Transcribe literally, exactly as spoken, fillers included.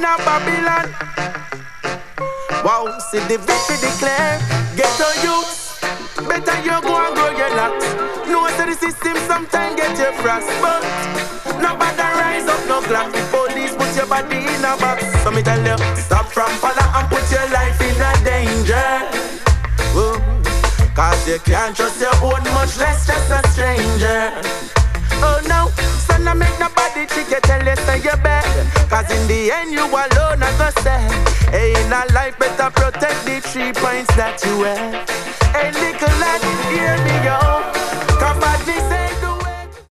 in a Babylon. Wow, see the victory declare. Get to youth, better you go and grow your locks. No to the system sometimes get your frost, but nobody rise up no clock. The police put your body in a box. So me tell you, stop from follow and put your life in a danger. Whoa. Cause you can't trust your own, much less just a stranger. Oh no, so no make nobody trick you, tell you stay your bed. Cause in the end you alone are gonna say, hey, in a life better protect the three points that you have. Hey little lad, hear me yo.